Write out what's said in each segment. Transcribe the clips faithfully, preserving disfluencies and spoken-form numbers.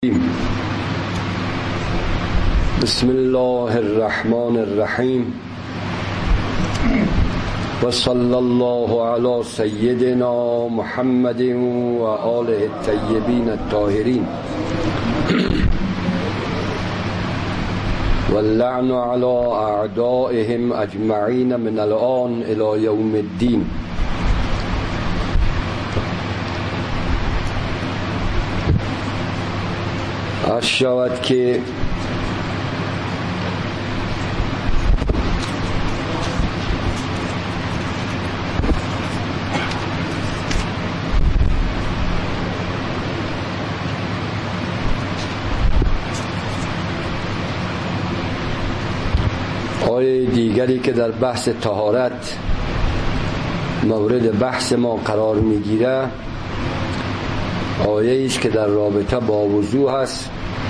بسم الله الرحمن الرحیم و صلی الله علی سیدنا محمد و آله الطیبین الطاهرین واللعن علی اعدائهم اجمعین من الآن الی یوم الدین. عرض شود که آیه دیگری که در بحث طهارت مورد بحث ما قرار میگیره آیه است که در رابطه با وضو هست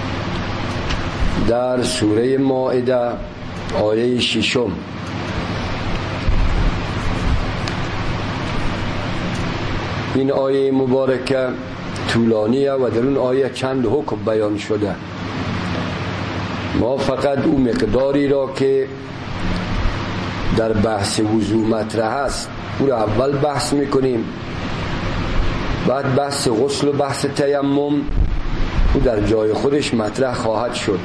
در سوره مائده آیه ششم. این آیه مبارکه طولانیه و در اون آیه چند حکم بیان شده. ما فقط اون مقداری را که در بحث وضو مطرح است او را اول بحث میکنیم، بعد بحث غسل و بحث تیمم او در جای خودش مطرح خواهد شد.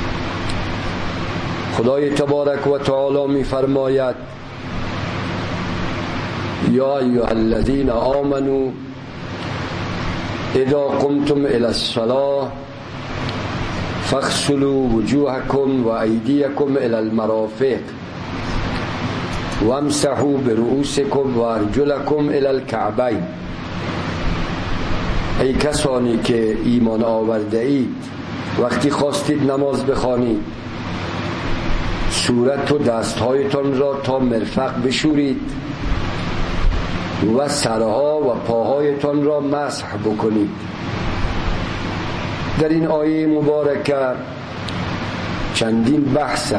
خدای تبارک و تعالی می فرماید یا ایها الذین آمنوا اذا قمتم الی الصلاة فاغسلوا وجوهکم و ایدیکم الی المرافق وامسحوا برؤوسکم و ارجلکم الی الکعبین. ای کسانی که ایمان آورده اید وقتی خواستید نماز بخوانید صورت و دستهایتان را تا مرفق بشورید و سرها و پاهایتان را مسح بکنید. در این آیه مبارکه چندین بحثه.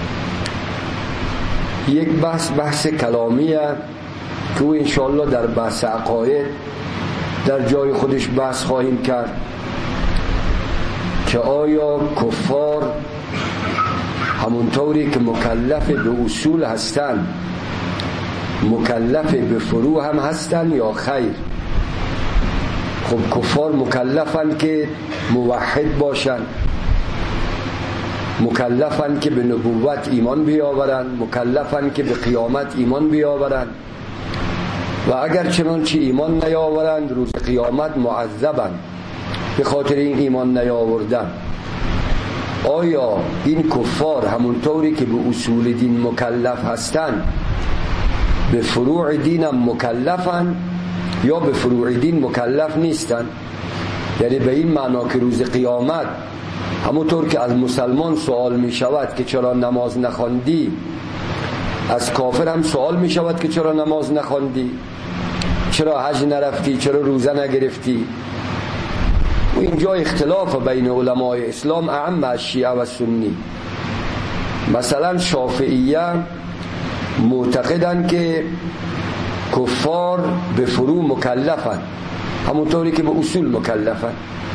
یک بحث بحث کلامیه که او انشاءالله در بحث عقاید در جای خودش بحث خواهیم کرد که آیا کفار همونطوری که مکلف به اصول هستند مکلف به فروع هم هستند یا خیر؟ خب کفار مکلفن که موحد باشن، مکلفن که به نبوت ایمان بیاورن، مکلفن که به قیامت ایمان بیاورن و اگر چنانچه ایمان نیاورند روز قیامت معذبند به خاطر این ایمان نیاوردن. آیا این کفار همونطوری که به اصول دین مکلف هستند به فروع دین هم مکلفن یا به فروع دین مکلف نیستن؟ یعنی به این معنا که روز قیامت همونطور که از مسلمان سوال می شود که چرا نماز نخواندی، از کافر هم سوال می شود که چرا نماز نخواندی، چرا حج نرفتی، چرا روزه نگرفتی. و اینجا اختلاف بین علمای اسلام اعم از شیعه و سنی. مثلا شافعیه معتقدند که کفار به فروع مکلفن همونطوری که به اصول مکلفن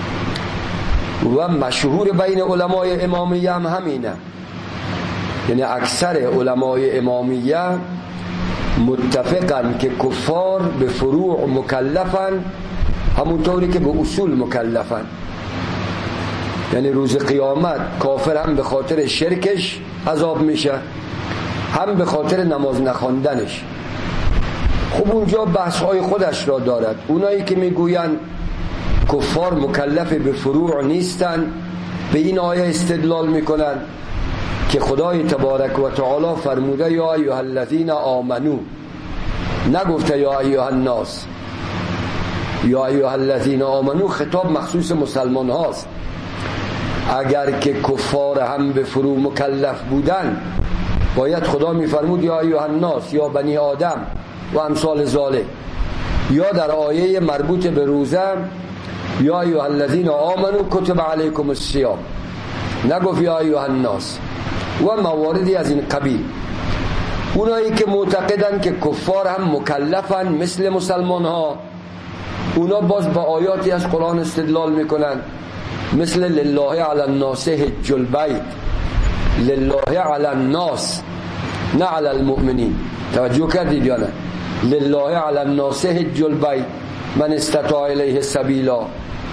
و مشهور بین علمای امامیه هم همینه. یعنی اکثر علمای امامیه متفقن که کفار به فروع مکلفن همونطوری که به اصول مکلفن. یعنی روز قیامت کافر هم به خاطر شرکش عذاب میشه هم به خاطر نماز نخواندنش. خب اونجا بحث های خودش را دارد. اونایی که میگوین کفار مکلف به فروع نیستن به این آیه استدلال میکنن که خدای تبارک و تعالی فرموده یا ایها الذین آمنو، نگفته یا ایها الناس. یا ایها الذین آمنو خطاب مخصوص مسلمان هاست. اگر که کفار هم به فروع مکلف بودن باید خدا میفرمود یا ایها الناس یا بنی آدم و امثال ذالک. یا در آیه مربوط به روزه یا ایها الذین آمنو کتب علیکم الصیام، نگفت یا ایها الناس و مواردی از این قبیل. اونایی که معتقدن که کفار هم مکلفن مثل مسلمان ها، اونا باز با آیاتی از قرآن استدلال میکنن مثل لله علی الناس حج البیت، لله علی الناس نه علی المؤمنین. توجه کردید یا نه؟ لله علی الناس حج البیت من استطاع الیه سبیلا.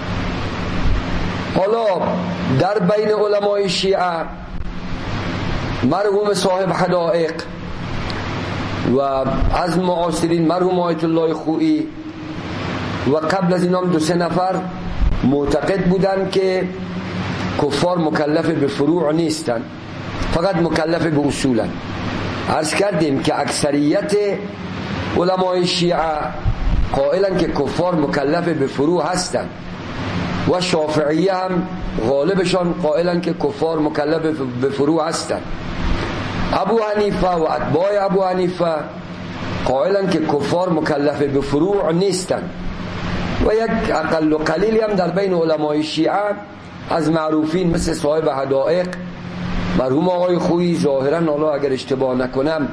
حالا در بین علمای شیعه مرحوم صاحب حدائق و از معاصرین مرحوم آیت الله خویی و قبل از اینام دو سه نفر معتقد بودن که کفار مکلف به فروع نیستن، فقط مکلف به اصولن. عرض کردیم که اکثریت علمای شیعه قائلن که کفار مکلف به فروع هستن و شافعیه هم غالبشان قائلن که کفار مکلف به فروع هستن. ابو حنیفه و اتباع ابو حنیفه قائلن که کفار مکلف به فروع نیستن و یک اقل و قلیلی هم در بین علمای شیعه از معروفین مثل صاحب حدائق مرحوم آقای خویی، ظاهرا حالا اگر اشتباه نکنم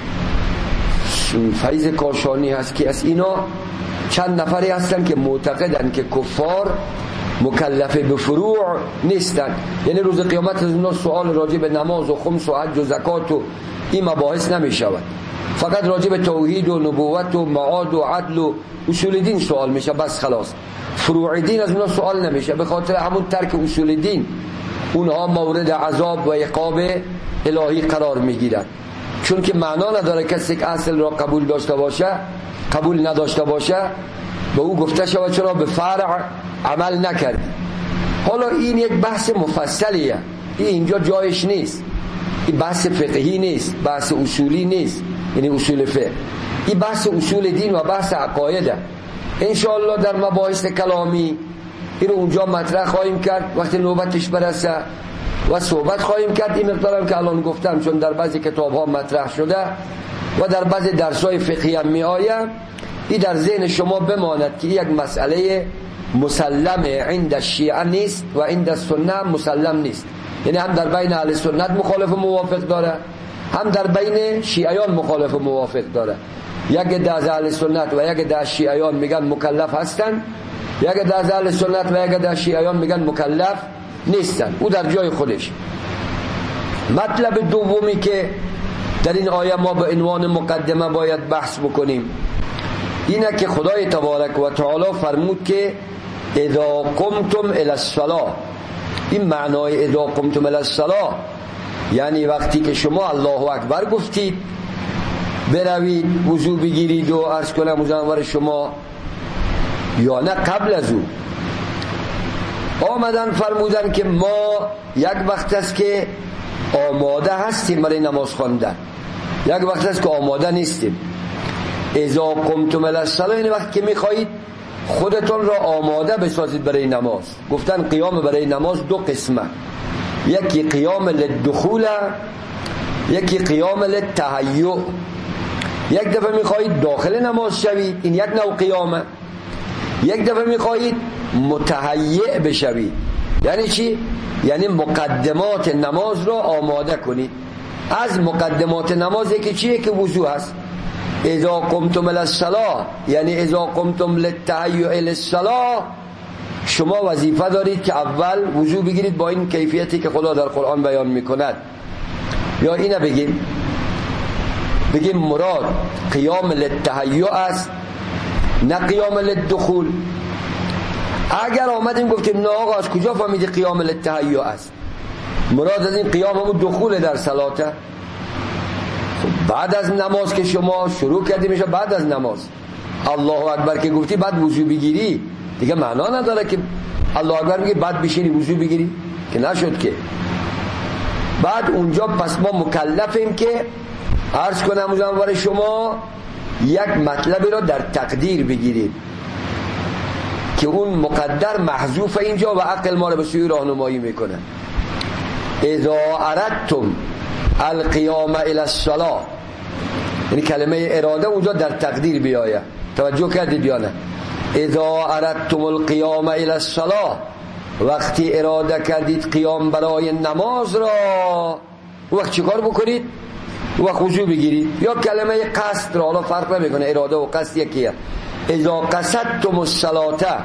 فیض کاشانی هست، که از اینا چند نفری هستن که معتقدن که کفار مکلف به فروع نیستن. یعنی روز قیامت از اونا سوال راجع به نماز و خمس و حج و زکات و این مباحث نمی شود، فقط راجع به توحید و نبوت و معاد و عدل و اصول دین سوال میشه، بس خلاص. فروع دین از اونا سوال نمیشه، به خاطر همون ترک اصول دین اونها مورد عذاب و عقاب الهی قرار میگیرن. چون که معنا نداره کسی که اصل را قبول داشته باشه قبول نداشته باشه به او گفته شود چرا به فرع عمل نکردی. حالا این یک بحث مفصلیه، این اینجا جایش نیست، این بحث فقهی نیست، بحث اصولی نیست، یعنی اصول فقه، این بحث اصول دین و بحث عقایده. انشاءالله در مباحث کلامی اینو اونجا مطرح خواهیم کرد وقتی نوبتش برسه و صحبت خواهیم کرد. این مقدارم که الان گفتم چون در بعضی کتاب ها مطرح شده و در بعضی درس های فقهی هم می آید، این در ذهن شما بماند که یک مسئله مسلم عند الشیعه نیست و عند السنه مسلم نیست. یعنی هم در بین اهل سنت مخالف و موافق داره، هم در بین شیعیان مخالف و موافق داره. یک عده از اهل سنت و یک عده از شیعیان میگن مکلف هستن، یک عده از اهل سنت و یک عده از شیعیان میگن مکلف نیستن. او در جای خودش. مطلب دومی که در این آیه ما به عنوان مقدمه باید بحث بکنیم اینه که خدای تبارک و تعالی فرمود که اذا قمتم الی الصلاه. این معنای اذا قمتم الی الصلاه یعنی وقتی که شما الله اکبر گفتید بروید وضو بگیرید و عرض کنم مزنور شما، یا نه قبل از او آمدن فرمودن که ما یک وقت است که آماده هستیم برای نماز خواندن، یک وقت است که آماده نیستیم. اذا قمتم الی الصلاه یعنی وقتی که میخواهید خودتون را آماده بسازید برای نماز. گفتن قیام برای نماز دو قسمه، یکی قیام للدخول، یکی قیام للتهیؤ. یک دفعه میخواهید داخل نماز شوید، این یک نوع قیامه. یک دفعه میخواهید متهیئ بشوید. یعنی چی؟ یعنی مقدمات نماز را آماده کنید. از مقدمات نماز یکی چیه؟ که وضو هست. اذا قمتم الی الصلاه یعنی اذا قمتم للتهیؤ للصلاه، شما وظیفه دارید که اول وضو بگیرید با این کیفیتی که خدا در قرآن بیان میکند. یا اینه بگیم بگیم مراد قیام للتهیؤ است نه قیام للدخول. اگر آمدیم گفتیم نه آقا از کجا فهمیدی قیام للتهیؤ است؟ مراد از این قیام همون دخول در صلاته. بعد از نماز که شما شروع کردی میشه بعد از نماز الله اکبر که گفتی بعد وضو بگیری، دیگه معنا نداره که الله اکبر میگی بعد بشینی وضو بگیری، که نشد که. بعد اونجا پس ما مکلفیم که عرض کنم مزنور شما یک مطلبی رو در تقدیر بگیریم که اون مقدر محذوف اینجا و عقل ما رو به سوی راهنمایی میکنه. اذا اردتم القیام الی الصلاه یعنی کلمه اراده اونجا در تقدیر بیایه. توجه کردید یا نه؟ اذا اردتم القیام الی الصلاه، وقتی اراده کردید قیام برای نماز را، وقت چیکار بکنید؟ وقت وضو بگیرید. یا کلمه قصد را، حالا فرق نمیکنه اراده و قصد یکیه. اذا قصدتم الصلاه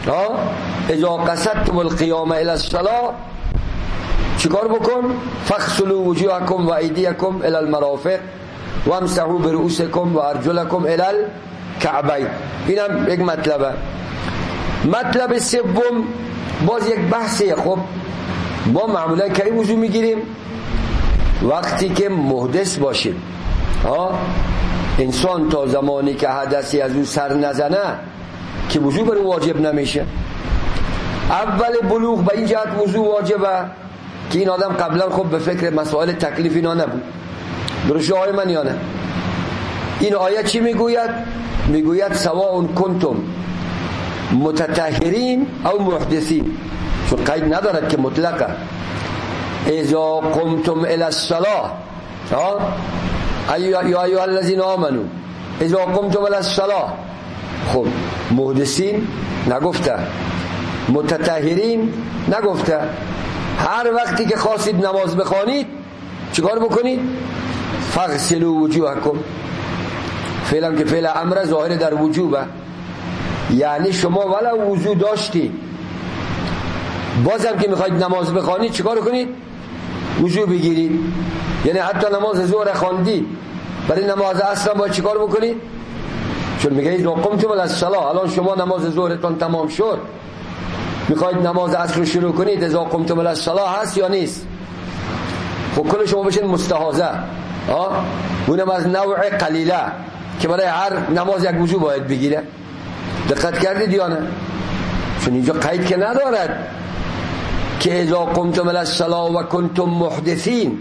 اذا قصدتم القیام الی الصلاه چیکار بکن؟ فاغسلوا وجوهکم و ایدیکم الی المرافق وامسحوا برؤوسکم و ارجلکم الی الکعبین. اینم یک مطلبه. مطلب سوم باز یک بحثه. خب ما معمولا کی وضو میگیریم؟ وقتی که محدث باشیم. ها انسان تا زمانی که حدثی از او سر نزنه که وضو بر واجب نمیشه. اول بلوغ به این جهت وضو واجبه که این آدم قبلا خب به فکر مسائل تکلیف اینا نبود. درسته آیه من یا نه؟ این آیه چی میگوید؟ میگوید سواء کنتم متطهرین او محدثین، چون قید ندارد که مطلقه. اذا قمتم الی الصلاه یا ایها الذین آمنوا اذا قمتم الی الصلاه. خب محدثین نگفته، متطهرین نگفته. هر وقتی که خواستید نماز بخوانید چیکار بکنید؟ فاغسلوا وجوهکم. فعلا که فعل امر ظاهر در وجوبه، یعنی شما ولو وضو داشتی بازم که میخواید نماز بخوانید چیکار کنید؟ وضو بگیرید. یعنی حتی نماز ظهر خواندید برای نماز عصر باید چیکار بکنید؟ چون میگه اذا قمتم الی الصلاه، الان شما نماز ظهرتون تمام شد میخواید نماز عصر رو شروع کنید، اذا قمتم الی الصلاه هست یا نیست؟ خب کل شما بشین مستحاضه. ها اونم از نوع قلیله که برای هر نماز یک وضو باید بگیره. دقت کردید یا نه؟ چون اینجا قید که ندارد که اذا قمتم الی الصلاه و کنتم محدثین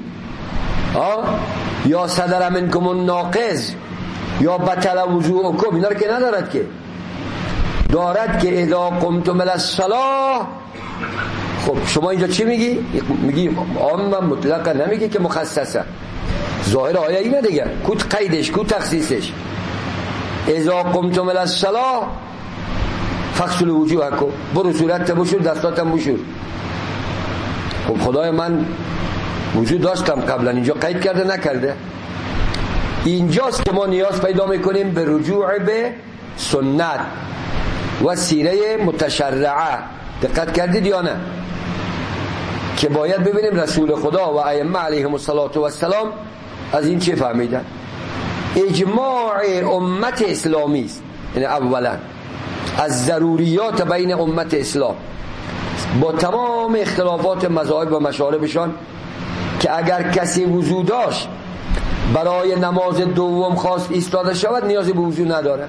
یا صدر منکم الناقض یا بطل وضوءکم، اینا رو که ندارد. که دارد که اذا قمتم الی الصلاه. خب شما اینجا چی میگی؟ میگی عام مطلقا، نمیگی که مخصصه. ظاهر آیه اینه دیگه. کو قیدش کو تخصیصش؟ اذا قمتم الی الصلاه فاغسلوا وجوهکم، برو صورت بشور دستاتم بشور. خب خدای من وجود داشتم قبلا، اینجا قید کرده نکرده؟ اینجاست که ما نیاز پیدا میکنیم به رجوع به سنت و سیره متشرعه. دقت کردید یا نه؟ که باید ببینیم رسول خدا و ائمه علیهم السلام از این چه فهمیدن. اجماع امت اسلامی است، یعنی اولا از ضروریات بین امت اسلام با تمام اختلافات مذاهب و مشاربشان که اگر کسی وضو داشت برای نماز دوم خواست ایستاده شود نیاز به وضو نداره،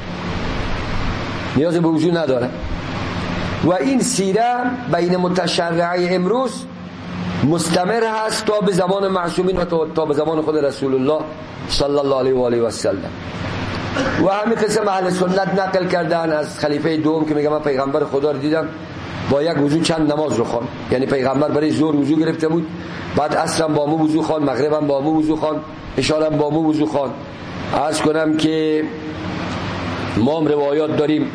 نیاز به وضو نداره. و این سیره بین متشرعه امروز مستمر هست تا به زمان معصومین و تا به زمان خود رسول الله صلی الله علیه و آله و سلم. و همین قسم اهل سنت نقل کردن از خلیفه دوم که میگه من پیغمبر خدا رو دیدم با یک وضو چند نماز رو خوان. یعنی پیغمبر برای ظهر وضو گرفته بود، بعد عصر با مو وضو خوان، مغرب هم با مو وضو خوان، عشاء هم با مو وضو خوان. عرض کنم که ما هم روایات داریم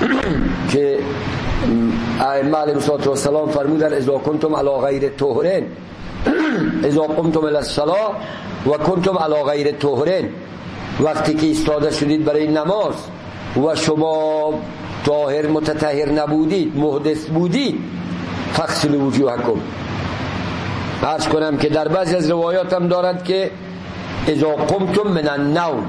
که ائمه علیهم السلام فرمودن اذا کنتم علی غیر طهرین اذا قمتم الی الصلاه و کنتم علی غیر طهرین، وقتی که ایستاده شدید برای نماز و شما طاهر متطهر نبودید، محدث بودید، فاغسلوا وجوهکم. عرض کنم که در بعضی از روایات هم دارد که اذا قمتم من النوم،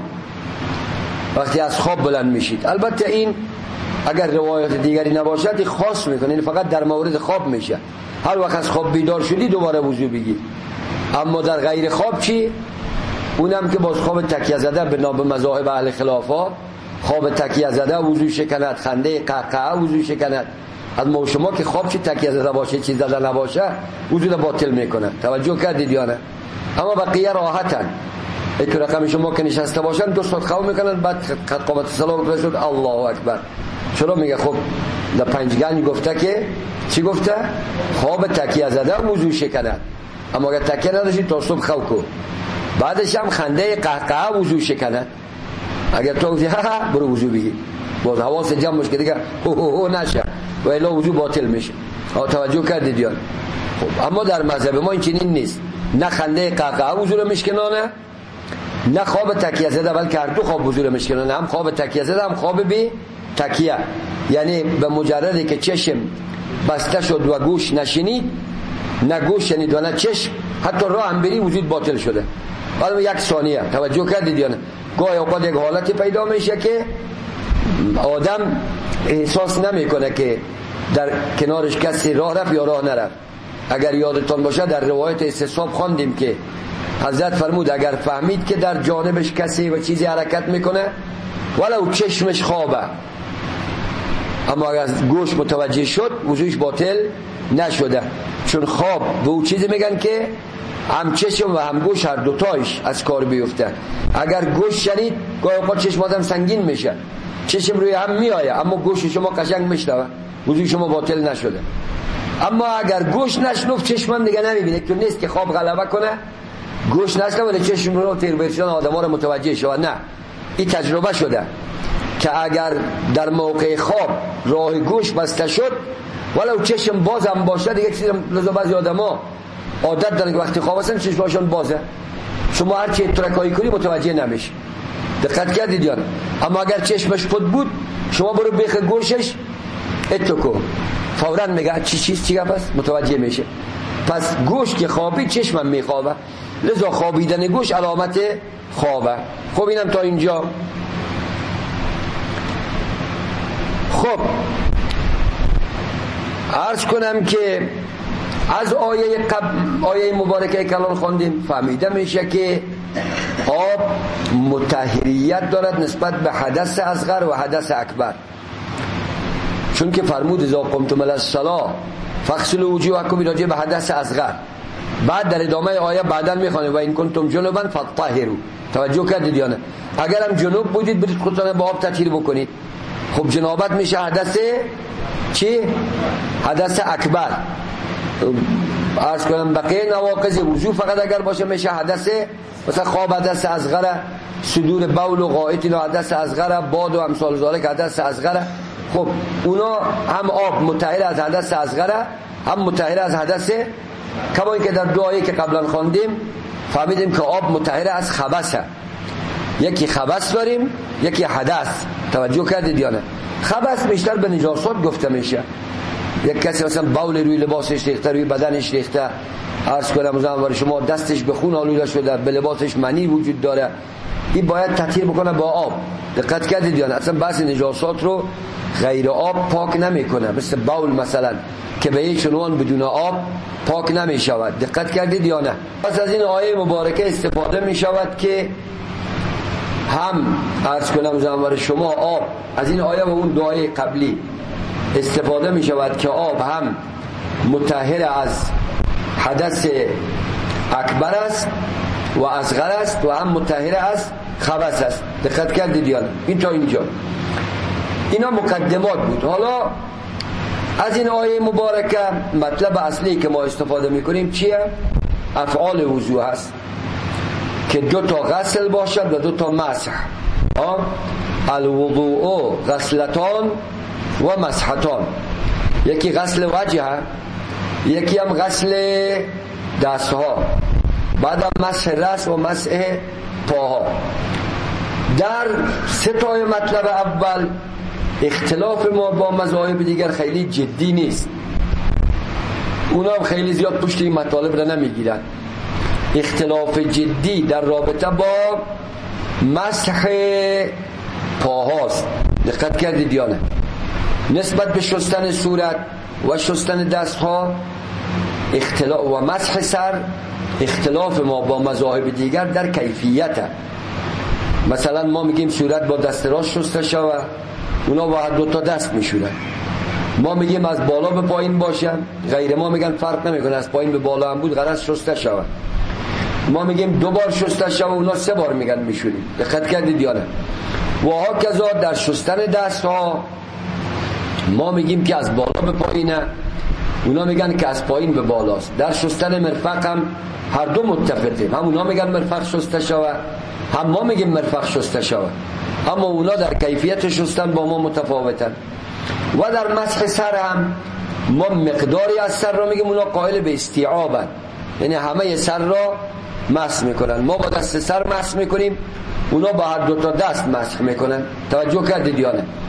وقتی از خواب بلند میشید. البته این اگر روایات دیگری نباشد خاص میکنه، این فقط در مورد خواب میشه. هر وقت از خواب بیدار شدی دوباره وضو بگیر. اما در غیر خواب چی؟ اونم که باز خواب تکیه زده به نام مذاهب اهل خلافا، خواب تکیه زده وضو شکند، خنده قهقه وضو شکند. از ما شما که خواب چی تکیه زده باشه چیز زده نباشه وضو باطل میکنه. توجه کردید یا نه؟ اما بقیه راحتن. تو رقم شما که نشسته باشن دو ساعت خواب میکنن، بعد قد قامت الصلاه شد الله اکبر. چرا میگه؟ خب در پنجگانی گفته که چی گفته؟ خواب تکیه زده وضو شکند. اما اگر تکیه نداشتی تا صبح خواب کن، بعدش هم خنده قهقه وضو شکند. اگر تو گفتی ها ها برو وضو بگیر، باز حواس جمع باشه که دیگه هو هو هو نشه و الا وضو باطل میشه. ها توجه کردید یا؟ خب اما در مذهب ما این چنین نیست. نه خنده قهقه وضو رو میشکنانه، نه خواب تکیه زده، بلکه هر دو خواب وضو رو میشکنانه، هم خواب تکیه زده هم خواب بی تکیه. یعنی به مجردی که چشم بسته شد و گوش نشنید، نه گوش شنید و نه چشم، حتی راه هم بری وجود باطل شده. حالا یک ثانیه توجه کردید یا نه؟ گاهی اوقات یک حالتی پیدا میشه که آدم احساس نمیکنه که در کنارش کسی راه رفت یا راه نرفت. اگر یادتان باشه در روایت استصحاب خواندیم که حضرت فرمود اگر فهمید که در جانبش کسی و چیزی حرکت میکنه ولو چشمش خوابه، اما اگر گوش متوجه شد وضوش باطل نشده، چون خواب به اون چیزی میگن که هم چشم و هم گوش هر دوتایش از کار بیفته. اگر گوش شنید گاهی اوقات چشم آدم سنگین میشه، چشم روی هم میآیه اما گوش شما قشنگ میشنوه، وضوی شما باطل نشده. اما اگر گوش نشنفت چشمم دیگه نمیبینه، چون نیست که خواب غلبه کنه، گوش نشنفت ولی چشم رو تیر برشن آدما رو متوجه شود. نه، این تجربه شده که اگر در موقع خواب راه گوش بسته شد ولو چشم باز هم باشه دیگه چیزی لذا بعضی آدما عادت دارن که وقتی خواب هستن چشمشون بازه، شما هر چی ترکایی کنی متوجه نمیشه. دقت کردید یا نه؟ اما اگر چشمش خود بود شما برو بیخ گوشش اتکو فوراً میگه چی چیز چی گپ است، متوجه میشه. پس گوش که خوابی چشمم میخوابه، لذا خوابیدن گوش علامت خوابه. خب اینم تا اینجا. خب عرض کنم که از آیه قبل آیه مبارکه کلان خواندیم فهمیده میشه که آب مطهریت دارد نسبت به حدث اصغر و حدث اکبر، چون که فرمود اذا قمتم الی الصلاه فاغسلوا وجوهکم، راجع به حدث اصغر. بعد در ادامه آیه بعداً میخوانیم و این کنتم جنبا فطهروا. توجه کردید یا نه؟ اگر هم جنوب بودید برید خودتون با آب تطهیر بکنید. خب جنابت میشه حدث چی؟ حدث اکبر. عرض کنم بقیه نواقض وضو فقط اگر باشه میشه حدث، مثلا خواب حدث اصغر، صدور بول و غائط اینا حدث اصغر، باد و امثال ذالک حدث اصغر. خب اونا هم آب مطهر از حدث اصغر هم مطهر از حدث، کما اینکه در دعایی که قبلا خواندیم فهمیدیم که آب مطهر از خبثه. یکی خبث داریم یکی حدث. توجه کردید یا نه؟ خبث بیشتر به نجاست گفته میشه. یک کسی مثلا بول روی لباسش ریخته، روی بدنش ریخته، عرض کنم مثلا شما دستش به خون آلوده شده، به لباسش منی وجود داره، این باید تطهیر بکنه با آب. دقت کردید یا نه؟ اصلا بحث نجاسات رو غیر آب پاک نمیکنه، مثل بول مثلا که به یک عنوان بدون آب پاک نمیشود. دقت کردید یا نه؟ پس از این آیه مبارکه استفاده میشود که هم عرض کنم زنوار شما آب از این آیه و اون دعای قبلی استفاده می شود که آب هم مطهر از حدث اکبر است و اصغر است و هم مطهر از خبث است. دقت کردید یا نه؟ این تا اینجا اینا مقدمات بود. حالا از این آیه مبارکه مطلب اصلی که ما استفاده می کنیم چیه؟ افعال وضو هست که دو تا غسل باشد و دو تا مسح. الوضوء غسلتان و مسحتان، یکی غسل وجه یکی هم غسل دست ها، بعد هم مسح رأس و مسح پاها. در سه تای مطلب اول اختلاف ما با مذاهب دیگر خیلی جدی نیست، اونا هم خیلی زیاد پشت این مطالب را نمیگیرن. اختلاف جدی در رابطه با مسح پاهاست. دقت کردید یا نه؟ نسبت به شستن صورت و شستن دست ها اختلاف و مسح سر اختلاف ما با مذاهب دیگر در کیفیت. مثلا ما میگیم صورت با دست راست شسته شود، اونا با هر دو تا دست میشورن. ما میگیم از بالا به پایین باشن، غیر ما میگن فرق نمیکنه، از پایین به بالا هم بود غرض شسته شود. ما میگیم دو بار شسته شود، اونا سه بار میگن میشوریم. دقت کردید یا نه؟ و ها کذا در شستن دست ها ما میگیم که از بالا به پایینه، اونا میگن که از پایین به بالاست. در شستن مرفق هم هر دو متفقیم، هم اونا میگن مرفق شسته شود هم ما میگیم مرفق شسته شود، اما اونا در کیفیت شستن با ما متفاوتن. و در مسح سر هم ما مقداری از سر را میگیم، اونا قائل به استیعابن، یعنی همه سر را مسح میکنن. ما با دست سر مسح میکنیم، اونا با هر دو تا دست مسح میکنن. توجه کردید یا نه؟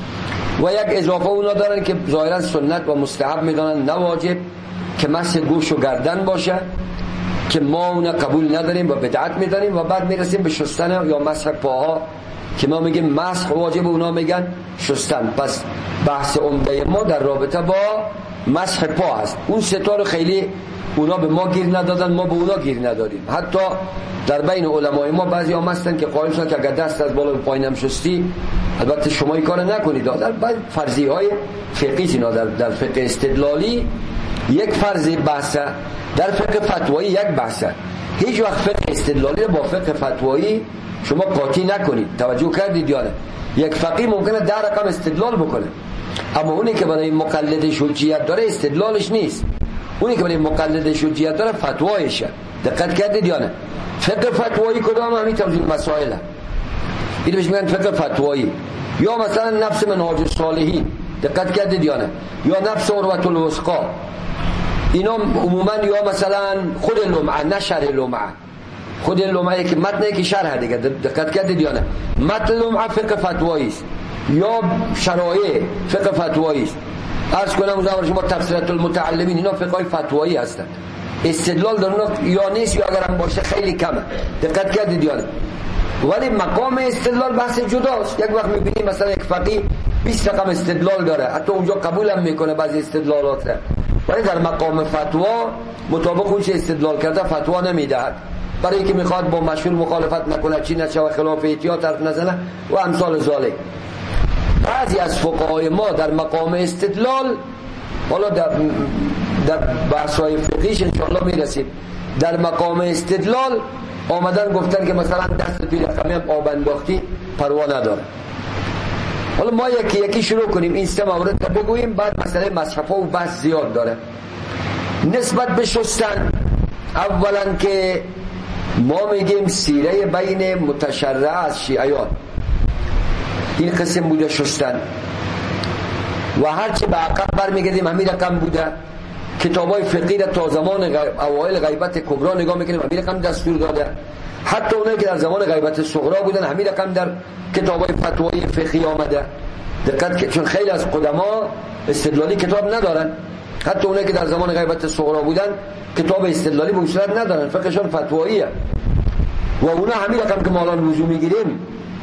و یک اضافه اونا دارن که ظاهرا سنت و مستحب میدانن، نه واجب، که مسح گوش و گردن باشه که ما اون قبول نداریم و بدعت میدانیم. و بعد میرسیم به شستن یا مسح پاها که ما میگیم مسح واجب، اونا میگن شستن. پس بحث عمده ما در رابطه با مسح پا است. اون سه تا رو خیلی اونا به ما گیر ندادن، ما به اونا گیر ندادیم. حتی در بین علمای ما بعضی هم هستن که قائل شدن که اگر دست از بالا به پایین هم شستی، البته شما این کار نکنید، در بعض فرضیه های فقهی اینا در در فقه استدلالی یک فرضی بحثه، در فقه فتوایی یک بحثه. هیچ وقت فقه استدلالی با فقه فتوایی شما قاطی نکنید. توجه کردید یا نه؟ یک فقیه ممکنه ده رقم استدلال بکنه، اما اونی که برای مقلدش حجیت داره استدلالش نیست، اونی که برای مقلدش حجیت داره فتوایشه. دقت کردید یا نه؟ فقه فتوایی کدام؟ همین توضیح مسائل اینو بهش میگن فقه فتوایی. یا مثلا نفس منهاج الصالحین، دقت کردید یا نه؟ یا نفس عروة الوثقی، اینا عموما، یا مثلا خود لمعه، نه شرح لمعه، خود لمعه که متنه که شرح دیگه، دقت کردید یا نه؟ متن لمعه فقه فتوایی است، یا شرایع فقه فتوایی است. عرض کنم زمان شما تفسیرات المتعلمین، اینا فقه های فتوایی هستند. استدلال در اونا یا نیست، یا اگر هم باشه خیلی کمه. دقت کردید یا نه؟ ولی مقام استدلال بحث جداست. یک وقت میبینیم مثلا یک فقیه بیست رقم استدلال داره، حتی اونجا قبول هم میکنه بعضی استدلالات را، ولی در مقام فتوا مطابق اون چه استدلال کرده فتوا نمیدهد، برای اینکه میخواد با مشهور مخالفت نکنه، چی نشه و خلاف احتیاط حرف نزنه و امثال ذالک. بعضی از فقهای ما در مقام استدلال، حالا در در بحث‌های فقهیش انشاءالله میرسیم، در مقام استدلال آمدن گفتن که مثلا دست توی رقمی هم آب انداختی پروا نداره. حالا ما یکی یکی شروع کنیم این سه مورد رو بگوییم، بعد مسئله مصحف و بحث زیاد داره. نسبت به شستن، اولا که ما میگیم سیره بین متشرع از شیعیان این قسم بوده شستن، و هرچی به عقب برمیگردیم همین رقم بوده. کتابای فقهی را تا زمان اوایل غیبت کبرا نگاه میکنیم همین رقم دستور داده، حتی اونایی که در زمان غیبت صغرا بودن همین رقم در کتابای فتوایی فقهی آمده. دقت، چون خیلی از قدما استدلالی کتاب ندارن، حتی اونایی که در زمان غیبت صغرا بودن کتاب استدلالی به صورت ندارن، فقهشون فتواییه. و اونا همین رقم که ما الان وضو میگیریم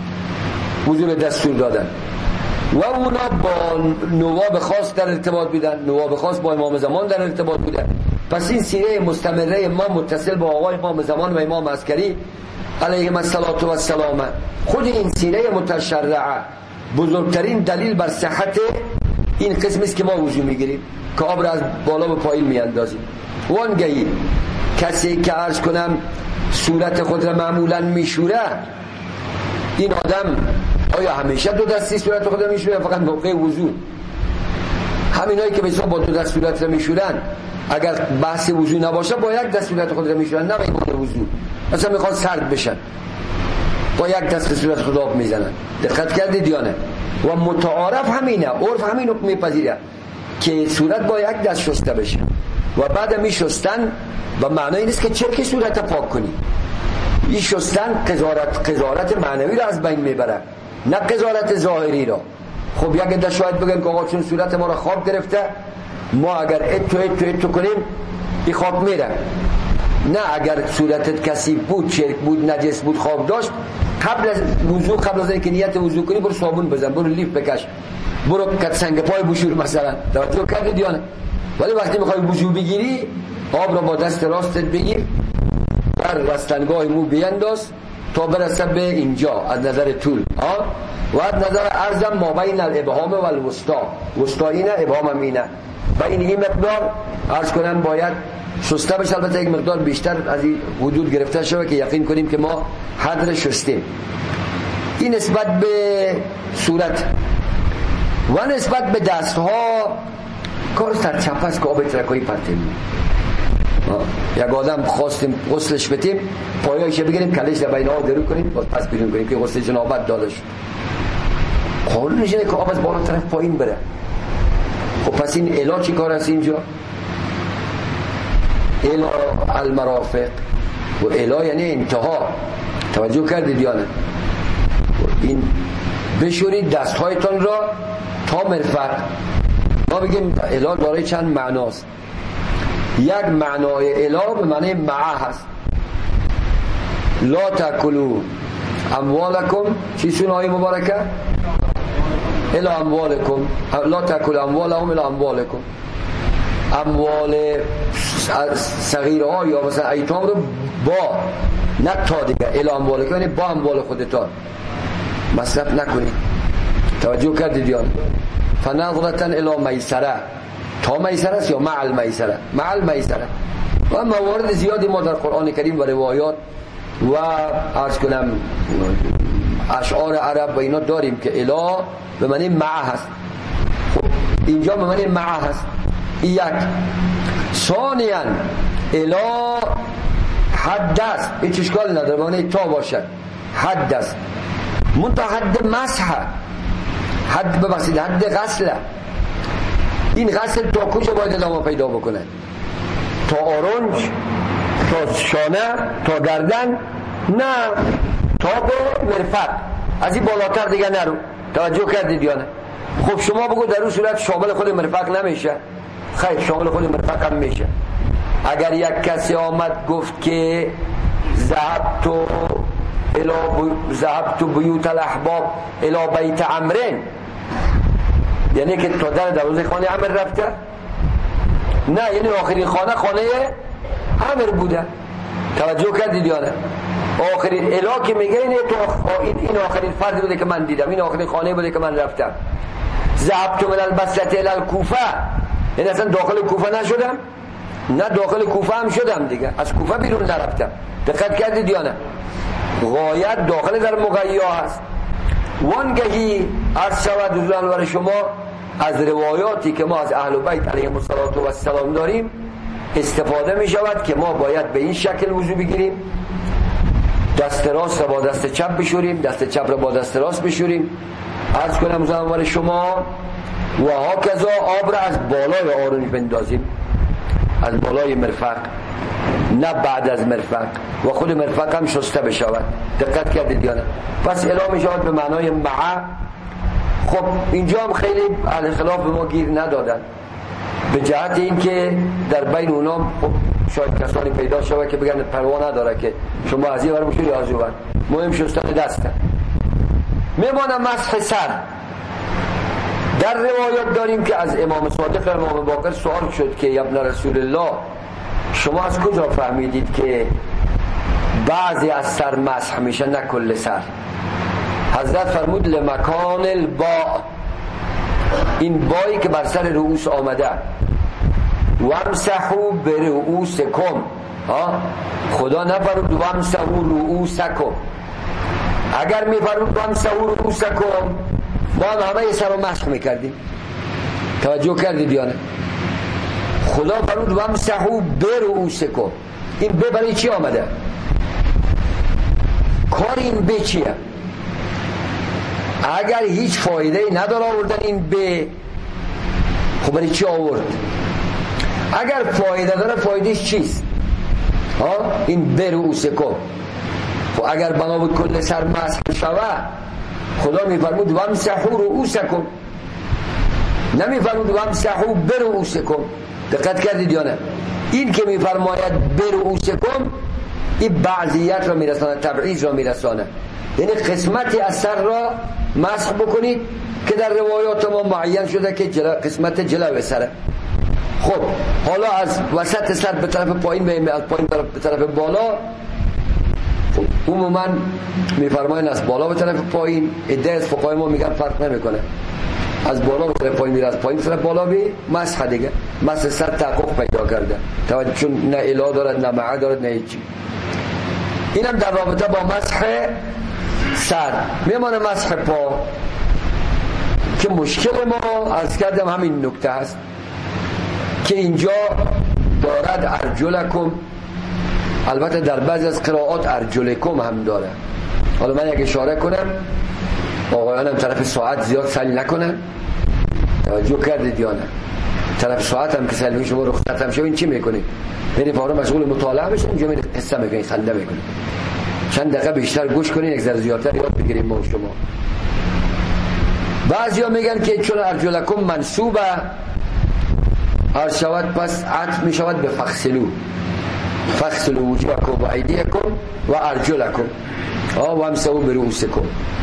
وضو دستور دادن، و اونا با نواب خاص در ارتباط بودن، نواب خاص با امام زمان در ارتباط بودن. پس این سیره مستمره ما متصل با آقای امام زمان و امام عسکری علیهم السلام، خود این سیره متشرعه بزرگترین دلیل بر صحت این قسم است که ما وضو میگیریم، که آب را از بالا به پایین میاندازیم. وانگهی کسی که عرض کنم صورت خود را معمولا میشوره، این آدم آیا همیشه دو دستی صورت خود را میشوره فقط موقع وضو؟ همینایی که بسیار با دو دست صورت را میشورن اگر بحث وضو نباشه با یک دست صورت خود را میشورن، نه با وضو. مثلا میخواد سرد بشن با یک دست صورت خود آب میزنن. دقت کردید یا نه؟ و متعارف همینه، عرف همین رو میپذیره که صورت با یک دست شسته بشه و بعد میشستن. و معنی نیست که چرک صورت پاک کنی، این شستن قضاوت قضاوت معنوی رو از بین میبره، نه قضاوت ظاهری رو. خب یک عده شاید بگن که آقا چون صورت ما رو خواب گرفته، ما اگر اتو اتو اتو کنیم این خواب میره. نه، اگر صورتت کسی بود، چرک بود، نجس بود، خواب داشت، قبل از وضو، قبل از اینکه نیت وضو کنی برو صابون بزن، برو لیف بکش، برو کت سنگ پای بشور مثلا. توجه کردید یا نه؟ ولی وقتی میخوای وضو بگیری آب را با دست راستت بگیر، بر رستنگاه مو بینداز تا برسه به اینجا از نظر طول ها، و از نظر عرضم ما بین الابهام و الوسطا، وسطا اینه، ابهام هم اینه، و این این مقدار عرض کنم باید شسته بشه. البته یک مقدار بیشتر از این حدود گرفته شده که یقین کنیم که ما حد شستیم. این نسبت به صورت. و نسبت به دست ها کار سرچپ است که آب ترکایی پرتیم. یک آدم خواستیم غسلش بدیم، پایایش بگیریم، کلش در بین آب درو کنیم، باز پس بیرون کنیم که غسل جنابت داده شد. قانون نشینه که آب از بالا طرف پایین بره. خب پس این الا چی کار است اینجا؟ الا المرافق، و الا یعنی انتها. توجه کردید یا نه؟ این بشورید دستهایتان را تا مرفق. ما بگیم اله دارای چند معناست. یک معنای اله به معنی معه هست. لا تاکلوا اموالکم، چی سون آیه مبارکه؟ الی اموالکم، لا تاکلوا اموالهم الی اموالکم. اموال صغیره ها یا مثلا ایتام رو با، نه تا دیگه، الی اموالکم یعنی با اموال خودتان مصرف نکنید. توجه کردید یا؟ فنظرة الی میسره، تا میسره است یا مع المیسره؟ مع المیسره. و موارد زیادی ما در قرآن کریم و روایات و عرض کنم اشعار عرب و اینا داریم که اله به معنی معه هست. خب اینجا به معنی معه هست. یک. ثانیاً اله حد است، هیچ اشکال نداره، به معنی تا باشد، حد است. منتها حد مسح، حد ببخشید حد غسل. این غسل تا کجا باید ادامه پیدا بکنه؟ تا آرنج، تا شانه، تا گردن؟ نه، تا به مرفق. از این بالاتر دیگه نرو. توجه کردید یا نه؟ خب شما بگو در اون صورت شامل خود مرفق نمیشه؟ خیر، شامل خود مرفق هم میشه. اگر یک کسی آمد گفت که ذهبت الی ذهبت بیوت الاحباب الی بیت عمرو، یعنی که تا در دروازه خانه عمر رفته؟ نه، یعنی آخرین خانه خانه عمر بوده. توجه کردید یا نه؟ آخرین اله که میگه اینه تو این آخرین فردی بوده که من دیدم، این آخرین خانه بوده که من رفتم. ذهبت من البصره الی الکوفه، یعنی اصلا داخل کوفه نشدم؟ نه، داخل کوفه هم شدم دیگه، از کوفه بیرون نرفتم. دقت کردید یا نه؟ غایت داخل در مغیا هست. وانگهی عرض شود حضور انور شما از روایاتی که ما از اهل بیت علیهم السلام داریم استفاده می شود که ما باید به این شکل وضو بگیریم، دست راست را با دست چپ بشوریم، دست چپ را با دست راست بشوریم. عرض کنم حضور انور شما و هاکذا آب را از بالای آرنج بندازیم، از بالای مرفق، نه بعد از مرفق، و خود مرفق هم شسته بشود. دقت کردید یا نه؟ پس اله می شود به معنای معه. خب اینجا هم خیلی اهل خلاف به ما گیر ندادن، به جهت این که در بین اونا خب شاید کسانی پیدا شود که بگن پروا نداره که شما از این ور بشوری از اون ور، مهم شستن دسته. میمانه مسح سر. در روایات داریم که از امام صادق امام باقر سوال شد که یا ابن رسول الله، شما از کجا فهمیدید که بعضی از سر مسح میشه نه کل سر؟ حضرت فرمود لمکان الباء، این بایی که بر سر رؤوس آمده، وامسحوا برؤوسکم، خدا نفرمود وامسحوا رؤوسکم. اگر میفرمود وامسحوا رؤوسکم ما هم همه سر رو مسح میکردیم. توجه کردید یا نه؟ خدا فرمود وامسحوا برؤوسکم. این به برای چی آمده؟ کار این به چیه؟ اگر هیچ فایده نداره آوردن این به، خب برای چی آورد؟ اگر فایده داره فایدهش چیست؟ ها؟ این برؤوسکم. خب اگر بنا بود کل سر مسح شود، خدا میفرمود وامسحوا رؤوسکم، نمیفرمود وامسحوا برؤوسکم. دقت کردید یا نه؟ این که میفرماید برؤوسکم این بعضیت را میرسانه، تبعیض را میرسانه، یعنی قسمتی از سر را مسح بکنید که در روایات ما معین شده که جلو، قسمت جلو سره. خب حالا از وسط سر به طرف پایین به از پایین به طرف بالا، خب عموما میفرماین از بالا به طرف پایین. عده از فقهای ما میگن فرق نمیکنه، از بالا به طرف پایین میره، از پایین به طرف بالا بی مسح دیگه. مسح سر تحقق پیدا کرده، توجه، چون نه اله دارد نه معه دارد نه هیچی. اینم در رابطه با مسح سر. میمانه مسح پا که مشکل ما عرض کردم همین نکته هست که اینجا دارد ارجلکم، البته در بعضی از قرائات ارجلکم هم داره. حالا من یک اشاره کنم، آقایانم طرف ساعت زیاد سعی نکنن. توجه کردید یا نه؟ طرف ساعت هم که سلمی شما رخصت هم شو این چی میکنید؟ یعنی فورا مشغول مطالعه بشین، اینجا میرید قصه میکنید، خنده میکنید. چند دقیقه بیشتر گوش کنین، یک ذره زیادتر یاد بگیریم ما شما. بعضیا میگن که چون ارجلکم منصوبه عرض شود پس عطف می شود به فغسلوا، فغسلوا وجوهکم و ایدیکم و ارجلکم و امسحوا برؤوسکم.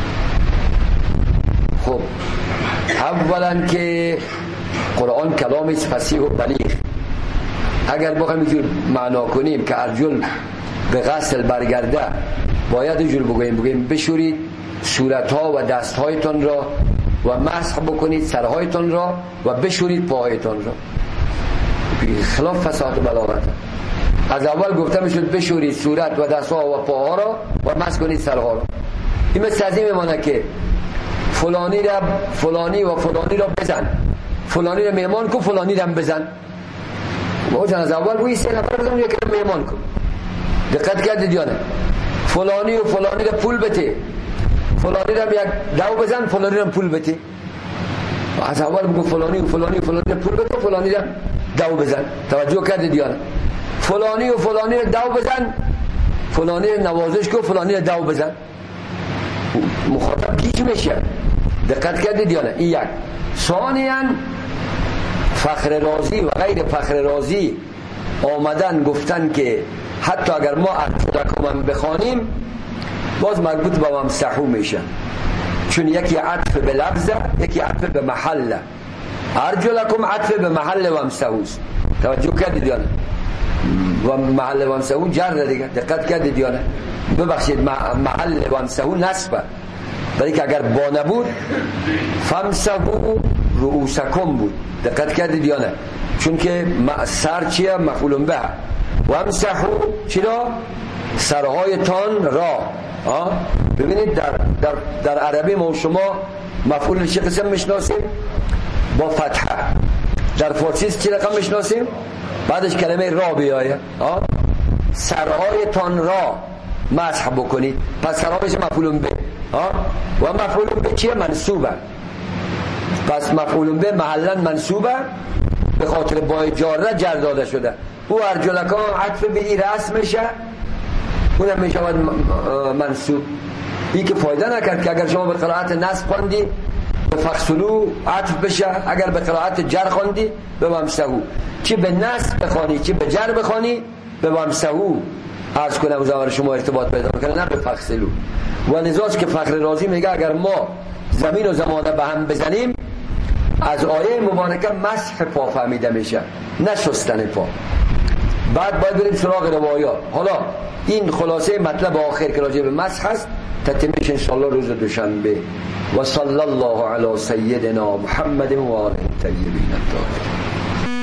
خب اولا که قرآن کلام است فصیح و بلیغ. اگر بخوایم اینجور معنا کنیم که ارجل به غسل برگرده، باید اینجور بگوییم بگوییم بشورید صورتها و دستهایتان را و مسح بکنید سرهایتان را و بشورید پاهایتان را. خلاف فصاحت و بلاغت. از اول گفته میشد بشورید صورت و دستها و پاها را و مسح کنید سرها را. این مثل از این میمانه که فلانی را فلانی و فلانی را بزن، فلانی را مهمان کن، فلانی را بزن. ما از اول بوی سه نفر بزن یکی را مهمان کن. دقت کردید یا نه؟ فلانی و فلانی را پول بده، فلانی را یک دو بزن، فلانی را پول بده. از اول بگو فلانی و فلانی و فلانی را پول بده، فلانی را دو بزن. توجه کردید یا نه؟ فلانی و فلانی را دو بزن، فلانی را نوازش کن، فلانی را دو بزن. مخاطب گیج میشه. دقت کردید یا نه؟ این یک. ثانیاً فخر رازی و غیر فخر رازی آمدن گفتن که حتی اگر ما ارجلکم بخوانیم باز مربوط به وامسحوا میشه، چون یکی عطف به لفظ یکی عطف به محل. ارجلکم عطف به محل وامسحوا. توجه کردید یا نه؟ و محل وامسحوا جر دیگه. دقت کردید یا نه؟ ببخشید محل وامسحوا نصبه، ولی که اگر با نبود فامسحوا رؤوسکم بود. دقت کردید یا نه؟ چون که سر چیه؟ مفعول به. وامسحوا چرا؟ سرهایتان را. آه؟ ببینید در, در, در عربی ما و شما مفعول چه قسم میشناسیم؟ با فتحه. در فارسی چه رقم میشناسیم؟ بعدش کلمه را بیایه. سرهایتان را مسح بکنید، پس سرها میشه مفعول به. و مفعول به چیه؟ منصوبه. پس مفعول به محلا منصوبه به خاطر با جاره جر داده شده. او ارجلکم عطف به این رأس میشه، اونم میشه منصوب. این که فایده نکرد که اگر شما به قرائت نصب خواندی به فغسلوا عطف بشه، اگر به قرائت جر خواندی به وامسحوا. چی به نصب بخوانی چی به جر بخوانی به وامسحوا عرض کنم زمان شما ارتباط پیدا کنه، نه به فغسلوا. و لذاست که فخر رازی میگه اگر ما زمین و زمانه به هم بزنیم از آیه مبارکه مسح پا فهمیده میشه، نه شستن پا. بعد باید بریم سراغ روایات. حالا این خلاصه مطلب آخر که راجع به مسح هست، تتمش انشاءالله روز دوشنبه. و صلی الله علی سیدنا محمد و آله الطیبین الطاهرین.